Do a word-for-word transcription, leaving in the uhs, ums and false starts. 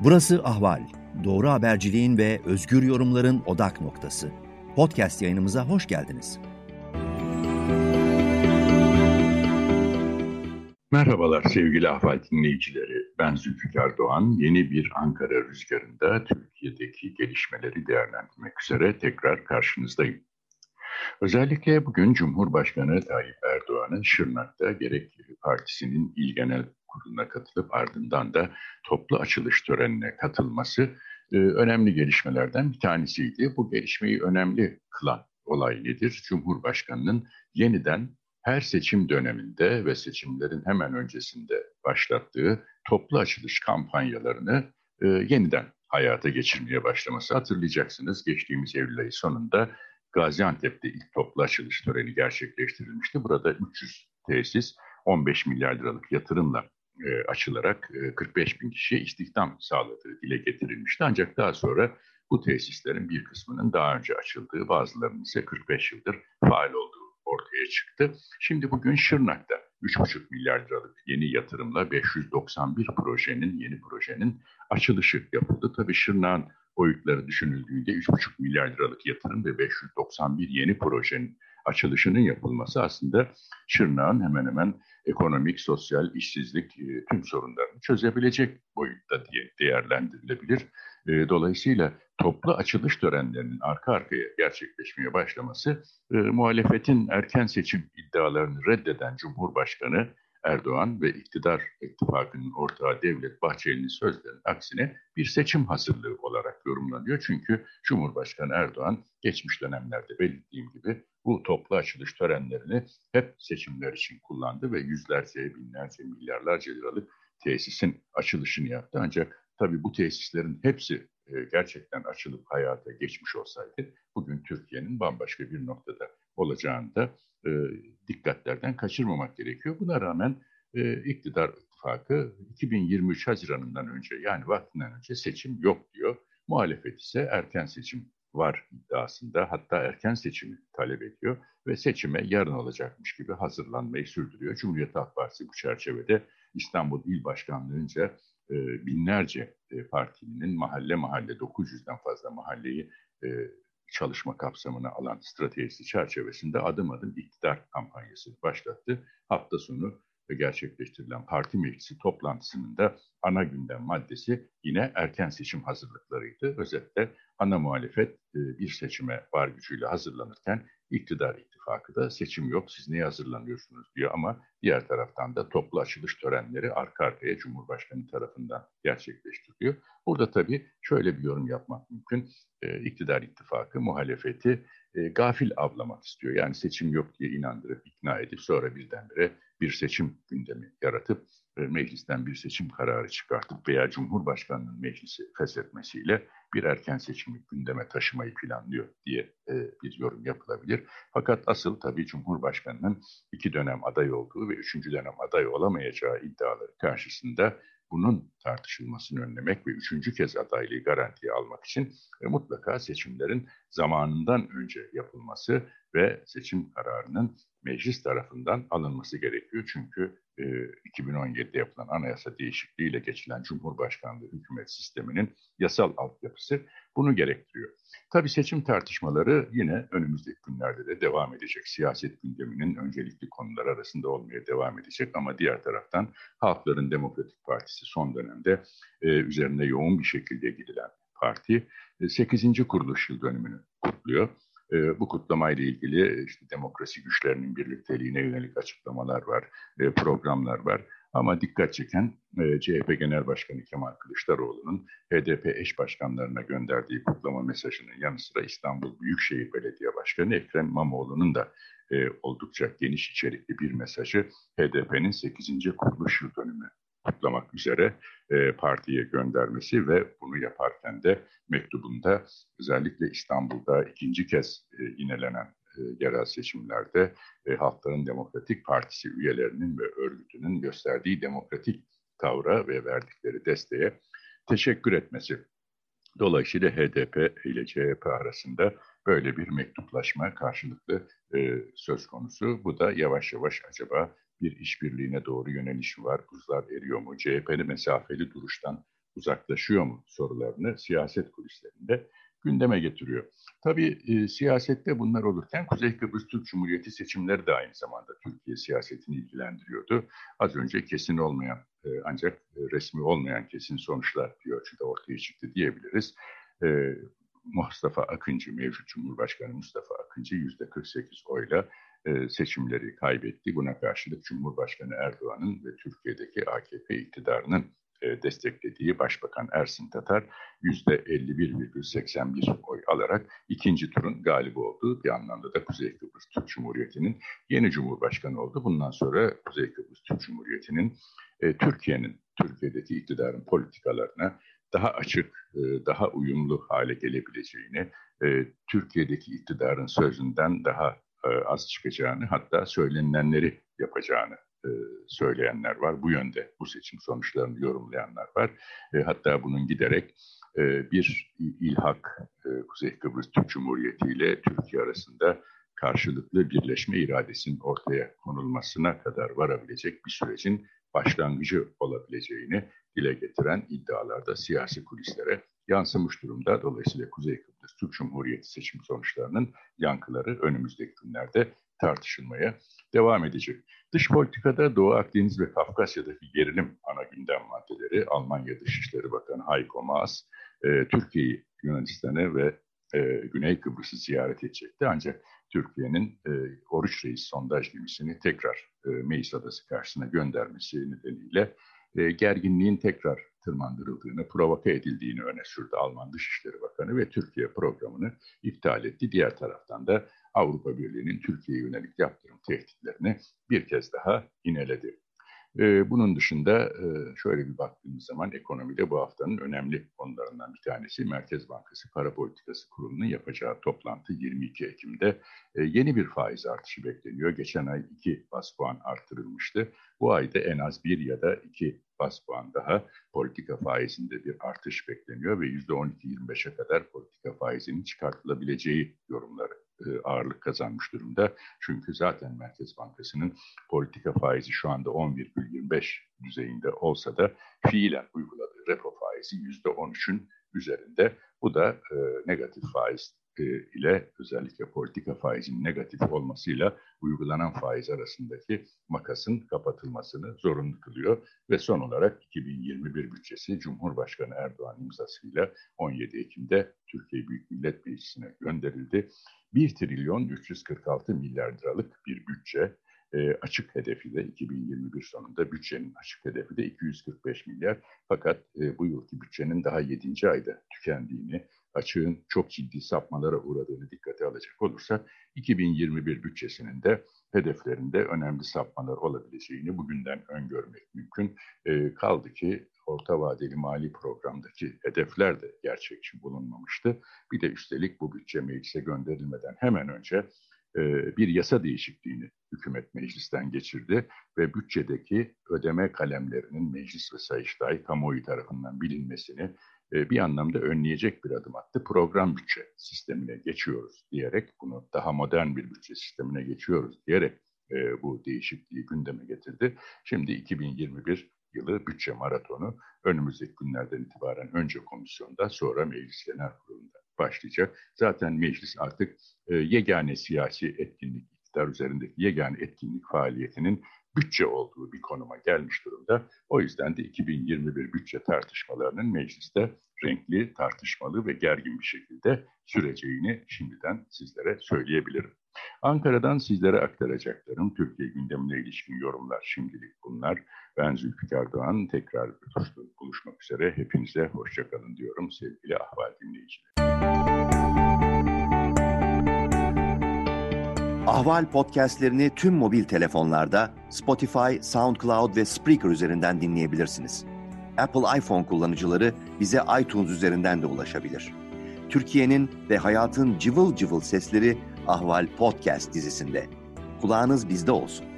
Burası Ahval. Doğru haberciliğin ve özgür yorumların odak noktası. Podcast yayınımıza hoş geldiniz. Merhabalar sevgili Ahval dinleyicileri. Ben Zülfikar Doğan. Yeni bir Ankara Rüzgarı'nda Türkiye'deki gelişmeleri değerlendirmek üzere tekrar karşınızdayım. Özellikle bugün Cumhurbaşkanı Tayyip Erdoğan'ın Şırnak'ta gerek partisinin İl Genel Kurulu'na katılıp ardından da toplu açılış törenine katılması e, önemli gelişmelerden bir tanesiydi. Bu gelişmeyi önemli kılan olay nedir? Cumhurbaşkanının yeniden her seçim döneminde ve seçimlerin hemen öncesinde başlattığı toplu açılış kampanyalarını e, yeniden hayata geçirmeye başlaması. Hatırlayacaksınız, geçtiğimiz Eylül ayı sonunda Gaziantep'te ilk toplu açılış töreni gerçekleştirilmişti. Burada üç yüz tesis on beş milyar liralık yatırımla e, açılarak e, kırk beş bin kişiye istihdam sağladığı dile getirilmişti. Ancak daha sonra bu tesislerin bir kısmının daha önce açıldığı, bazılarının ise kırk beş yıldır faal olduğu ortaya çıktı. Şimdi bugün Şırnak'ta üç buçuk milyar liralık yeni yatırımla beş yüz doksan bir projenin, yeni projenin açılışı yapıldı. Tabii Şırnak'ın boyutları düşünüldüğünde üç buçuk milyar liralık yatırım ve beş yüz doksan bir yeni projenin açılışının yapılması aslında Şırnak'ın hemen hemen ekonomik, sosyal, işsizlik e, tüm sorunlarını çözebilecek boyutta diye değerlendirilebilir. E, dolayısıyla toplu açılış törenlerinin arka arkaya gerçekleşmeye başlaması e, muhalefetin erken seçim iddialarını reddeden Cumhurbaşkanı Erdoğan ve iktidar ittifakının ortağı Devlet Bahçeli'nin sözlerinin aksine bir seçim hazırlığı olarak yorumlanıyor. Çünkü Cumhurbaşkanı Erdoğan geçmiş dönemlerde belirttiğim gibi bu toplu açılış törenlerini hep seçimler için kullandı ve yüzlerce, binlerce, milyarlarca liralık tesisin açılışını yaptı. Ancak tabii bu tesislerin hepsi e, gerçekten açılıp hayata geçmiş olsaydı bugün Türkiye'nin bambaşka bir noktada olacağını da e, dikkatlerden kaçırmamak gerekiyor. Buna rağmen e, iktidar ittifakı iki bin yirmi üç Haziran'ından önce, yani vaktinden önce seçim yok diyor. Muhalefet ise erken seçim var iddiasında, hatta erken seçimi talep ediyor ve seçime yarın olacakmış gibi hazırlanmayı sürdürüyor. Cumhuriyet Halk Partisi bu çerçevede İstanbul İl Başkanlığı'nca e, binlerce e, partinin mahalle mahalle dokuz yüzden fazla mahalleyi e, çalışma kapsamına alan stratejisi çerçevesinde adım adım iktidar kampanyasını başlattı. Hafta sonu gerçekleştirilen parti meclisi toplantısının da ana gündem maddesi yine erken seçim hazırlıklarıydı. Özetle ana muhalefet bir seçime var gücüyle hazırlanırken iktidar ittifakı da seçim yok, siz neye hazırlanıyorsunuz diyor, ama diğer taraftan da toplu açılış törenleri arka arkaya Cumhurbaşkanı tarafından gerçekleştiriliyor. Burada tabii şöyle bir yorum yapmak mümkün. E, iktidar ittifakı muhalefeti e, gafil avlamak istiyor. Yani seçim yok diye inandırıp, ikna edip sonra birdenbire bir seçim gündemi yaratıp e, meclisten bir seçim kararı çıkartıp veya Cumhurbaşkanı'nın meclisi feshetmesiyle bir erken seçimi gündeme taşımayı planlıyor diye e, bir yorum yapılabilir. Fakat asıl tabii Cumhurbaşkanı'nın iki dönem aday olduğu ve üçüncü dönem aday olamayacağı iddiaları karşısında bunun tartışılmasını önlemek ve üçüncü kez adaylığı garantiye almak için e, mutlaka seçimlerin zamanından önce yapılması ve seçim kararının meclis tarafından alınması gerekiyor. Çünkü e, iki bin on yedide yapılan anayasa değişikliğiyle geçilen Cumhurbaşkanlığı hükümet sisteminin yasal altyapısı bunu gerektiriyor. Tabii seçim tartışmaları yine önümüzdeki günlerde de devam edecek. Siyaset gündeminin öncelikli konular arasında olmaya devam edecek, ama diğer taraftan Halkların Demokratik Partisi son dönemde e, üzerine yoğun bir şekilde gidilen parti e, sekizinci kuruluş yıl dönümünü kutluyor. E, bu kutlamayla ilgili işte demokrasi güçlerinin birlikteliğine yönelik açıklamalar var, e, programlar var. Ama dikkat çeken e, C H P Genel Başkanı Kemal Kılıçdaroğlu'nun H D P eş başkanlarına gönderdiği kutlama mesajının yanı sıra İstanbul Büyükşehir Belediye Başkanı Ekrem İmamoğlu'nun da e, oldukça geniş içerikli bir mesajı H D P'nin sekizinci kuruluş yıl dönümü kutlamak üzere e, partiye göndermesi ve bunu yaparken de mektubunda özellikle İstanbul'da ikinci kez e, yinelenen e, yerel seçimlerde e, Halkların Demokratik Partisi üyelerinin ve örgütünün gösterdiği demokratik tavra ve verdikleri desteğe teşekkür etmesi. Dolayısıyla H D P ile C H P arasında böyle bir mektuplaşma karşılıklı e, söz konusu. Bu da yavaş yavaş acaba bir işbirliğine doğru yöneliş var. Buzlar eriyor mu? C H P'nin mesafeli duruştan uzaklaşıyor mu sorularını siyaset kulislerinde gündeme getiriyor. Tabii e, siyasette bunlar olurken Kuzey Kıbrıs Türk Cumhuriyeti seçimleri de aynı zamanda Türkiye siyasetini ilgilendiriyordu. Az önce kesin olmayan e, ancak e, resmi olmayan kesin sonuçlar bir ölçüde ortaya çıktı diyebiliriz. E, Mustafa Akıncı, mevcut Cumhurbaşkanı Mustafa Akıncı yüzde kırk sekiz oyla e, seçimleri kaybetti. Buna karşılık Cumhurbaşkanı Erdoğan'ın ve Türkiye'deki A K P iktidarının e, desteklediği Başbakan Ersin Tatar yüzde elli bir virgül seksen bir oy alarak ikinci turun galibi oldu. Bir anlamda da Kuzey Kıbrıs Türk Cumhuriyeti'nin yeni Cumhurbaşkanı oldu. Bundan sonra Kuzey Kıbrıs Türk Cumhuriyeti'nin e, Türkiye'nin, Türkiye'deki iktidarın politikalarına daha açık, daha uyumlu hale gelebileceğini, Türkiye'deki iktidarın sözünden daha az çıkacağını, hatta söylenilenleri yapacağını söyleyenler var. Bu yönde bu seçim sonuçlarını yorumlayanlar var. Hatta bunun giderek bir ilhak Kuzey Kıbrıs Türk Cumhuriyeti ile Türkiye arasında karşılıklı birleşme iradesinin ortaya konulmasına kadar varabilecek bir sürecin başlangıcı olabileceğini dile getiren iddialarda siyasi kulislere yansımış durumda. Dolayısıyla Kuzey Kıbrıs Türk Cumhuriyeti seçim sonuçlarının yankıları önümüzdeki günlerde tartışılmaya devam edecek. Dış politikada Doğu Akdeniz ve Kafkasya'daki gerilim ana gündem maddeleri. Almanya Dışişleri Bakanı Heiko Maas, e, Türkiye'yi, Yunanistan'ı ve e, Güney Kıbrıs'ı ziyaret edecekti. Ancak Türkiye'nin e, Oruç Reis sondaj gemisini tekrar e, Meis Adası karşısına göndermesi nedeniyle e, gerginliğin tekrar tırmandırıldığını, provoke edildiğini öne sürdü Alman Dışişleri Bakanı ve Türkiye programını iptal etti. Diğer taraftan da Avrupa Birliği'nin Türkiye'ye yönelik yaptırım tehditlerini bir kez daha yineledi. Ee, bunun dışında e, şöyle bir baktığımız zaman ekonomide bu haftanın önemli konularından bir tanesi Merkez Bankası Para Politikası Kurulu'nun yapacağı toplantı yirmi iki Ekim'de e, yeni bir faiz artışı bekleniyor. Geçen ay iki bas puan artırılmıştı. Bu ayda en az bir ya da iki bas puan daha politika faizinde bir artış bekleniyor ve yüzde on iki yirmi beşe kadar politika faizinin çıkartılabileceği yorumları ağırlık kazanmış durumda. Çünkü zaten Merkez Bankası'nın politika faizi şu anda on virgül yirmi beş düzeyinde olsa da fiilen uyguladığı repo faizi yüzde on üçün üzerinde. Bu da e, negatif faiz e, ile özellikle politika faizinin negatif olmasıyla uygulanan faiz arasındaki makasın kapatılmasını zorunlu kılıyor. Ve son olarak iki bin yirmi bir bütçesi Cumhurbaşkanı Erdoğan imzasıyla on yedi Ekim'de Türkiye Büyük Millet Meclisi'ne gönderildi. bir trilyon üç yüz kırk altı milyar liralık bir bütçe. E, açık hedefi de iki bin yirmi bir sonunda bütçenin açık hedefi de iki yüz kırk beş milyar. Fakat e, bu yılki bütçenin daha yedinci ayda tükendiğini, açığın çok ciddi sapmalara uğradığını dikkate alacak olursak iki bin yirmi bir bütçesinin de hedeflerinde önemli sapmalar olabileceğini bugünden öngörmek mümkün. E, kaldı ki orta vadeli mali programdaki hedefler de gerçekçi bulunmamıştı. Bir de üstelik bu bütçe meclise gönderilmeden hemen önce e, bir yasa değişikliğini hükümet meclisten geçirdi ve bütçedeki ödeme kalemlerinin meclis ve Sayıştay kamuoyu tarafından bilinmesini e, bir anlamda önleyecek bir adım attı. Program bütçe sistemine geçiyoruz diyerek, bunu daha modern bir bütçe sistemine geçiyoruz diyerek e, bu değişikliği gündeme getirdi. Şimdi iki bin yirmi bir yılı bütçe maratonu önümüzdeki günlerden itibaren önce komisyonda, sonra Meclis Genel Kurulu'nda başlayacak. Zaten meclis artık e, yegane siyasi etkinlik, iktidar üzerindeki yegane etkinlik faaliyetinin bütçe olduğu bir konuma gelmiş durumda. O yüzden de iki bin yirmi bir bütçe tartışmalarının mecliste renkli, tartışmalı ve gergin bir şekilde süreceğini şimdiden sizlere söyleyebilirim. Ankara'dan sizlere aktaracaklarım Türkiye gündemine ilişkin yorumlar şimdilik bunlar. Ben Zülfikar Doğan, tekrar buluşmak üzere. Hepinize hoşça kalın diyorum sevgili Ahval dinleyiciler. Ahval podcastlerini tüm mobil telefonlarda Spotify, SoundCloud ve Spreaker üzerinden dinleyebilirsiniz. Apple iPhone kullanıcıları bize iTunes üzerinden de ulaşabilir. Türkiye'nin ve hayatın cıvıl cıvıl sesleri Ahval Podcast dizisinde. Kulağınız bizde olsun.